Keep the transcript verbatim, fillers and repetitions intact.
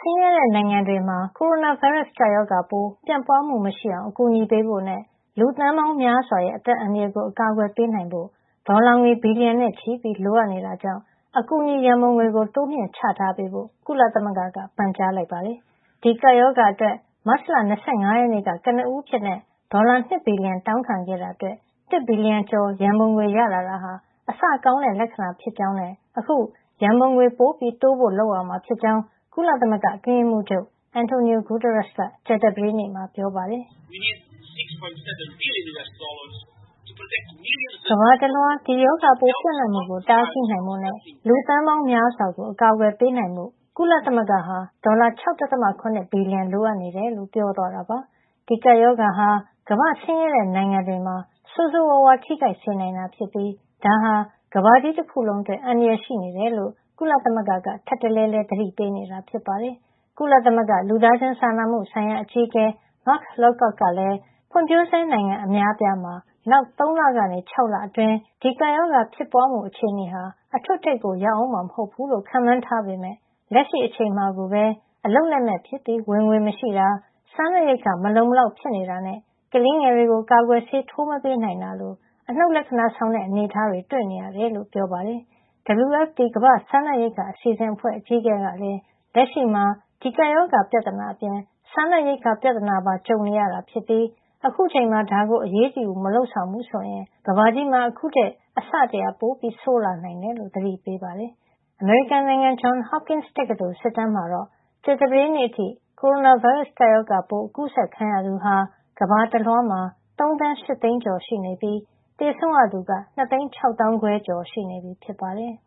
င်းရဲတဲ့နိုင်ငံတွေမှာကိုရိုနာဗိုင်းရပ်စ်ကပ်ရောဂါပိုးပြန့်ပွားမှုမရှိအောင်အကူအညီပေးဖို့နဲ့လူသန်းပေါင်းများစွာရဲ့အသက်အန္တရာယ်ကိုအကာအကွယ်ပေးနိုင်ဖို့ဒေါ်လာငွေဘီလီယံနဲ့ချီပြီးလိုအပ်နေတာကြောင့်အကူအညီရန်ပုံငွေကိုတိုးမြှင့်ချထားပေးဖို့ကုလသမဂ္ဂကပန်ကြားလိုက်ပါတယ်။ဒီကပ်ရောဂါအတွက်မတ်လ၂၅ရက်နေ့ကကနဦးဖြစ်တဲ့ဒေါ်လာ၂ဘီလီယံတောင်းခံခဲ့တာအတွက်တစ်ဘီလီယံကျော်ရန်ပုံငွေရလာတာဟာအစကောင်းတဲ့လက္ခဏာဖြစ်ကြောင်းနဲ့အခုရန်ပုံငွေပိုပြီးတိုးဖို့လုပ်ရမှာဖြစ်ကြောင်းကုလသမဂ္ဂအတွင်းရေးမှူးချုပ်အန်တိုနီယိုဂူတာရက်စ်ကကြာသပတေးနေ့မှာပြောပါတယ်။ကမ္ဘာတလွှားဒီရောဂါပိုးပြန့်နှံ့မှုကိုတားဆီးနိုင်ဖို့နဲ့လူသန်းပေါင်းများစွာကိုအကာအကွယ်ပေးနိုင်ဖို့ကုလသမဂ္ဂဟာဒေါ်လာ၆.၇ဘီလီယံလိုအပ်နေတယ်လို့ပြောသွားတာပါ။ဒီကပ်ရောဂါဟာကမ္ဘာ့ဆင်းရဲတဲ့နိုင်ငံတွေမှာဆိုးဆိုးဝါးဝါးထိခိုက်စေနိုင်တာဖြစ်ပြီးဒါဟာကမ္ဘာကြီးတစ်ခုလုံးအတွက်အန္တရာယ်ရှိနေတယ်လို့ကုလသမဂ္ဂကထပ်တလဲလဲသတိပေးနေတာဖြစ်ပါတယ်။ကုလသမဂ္ဂလူသားချင်းစာနာမှုဆိုင်ရာအကြီးအကဲ Mark Lowcock ကလည်းဖွံ့ဖြိုးဆဲနိုင်ငံအများအပြားမှာနောက်သုံးလကနေ၆လအတွင်းဒီကပ်ရောဂါဖြစ်ပွားမှုအခြေအနေဟာအထွတ်ထိပ်ကိုရောက်အောင်မှာမဟုတ်ဘူးလို့ခန့်မှန်းထားပေမယ့်လက်ရှိအချိန်မှာကိုပဲအလုပ်လက်မဲ့ဖြစ်ပြီးဝင်ငွေမရှိတာစားနပ်ရိက္ခာမလုံမလောက်ဖြစ်နေတာနဲ့ကလေးငယ်တွေကိုကာကွယ်ဆေးထိုးမပေးနိုင်တာလိုအနှုတ်လက္ခဏာဆောင်တဲ့အနေအထားတွေတွေ့နေရတယ်လို့ပြောပါတယ်။ W F P ကမ္ဘာ့စားနပ်ရိက္ခာအစီအစဉ်အဖွဲ့အကြီးအကဲကလည်းလက်ရှိမှာဒီကပ်ရောဂါပြဿနာအပြင်စားနပ်ရိက္ခာပြဿနာပါကြုံနေရတာဖြစ်ပြီးအခုချိန်မှာဒါကိုအရေးတယူမလုပ်ဆောင်ဘူးဆိုရင်ကမ္ဘာကြီးမှာအခုထက်အဆတရာပိုပြီးဆိုးလာနိုင်တယ်လို့သတိပေးပါတယ်။အမေရိကန်နိုင်ငံ Johns Hopkins တက္ကသိုလ်စစ်တမ်းမှာတော့ကြာသပတေးနေ့အထိကိုရိုနာဗိုင်းရပ်စ်ကပ်ရောဂါပိုးအကူးစက်ခံရသူဟာကမ္ဘာတလွှားမှာသုံးသန်းရှစ်သိန်းကျော်ရှိနေပြီးသေဆုံးရသူကနှစ်သိန်းခြောက်သောင်းခွဲကျော်ရှိနေပြီဖြစ်ပါတယ်။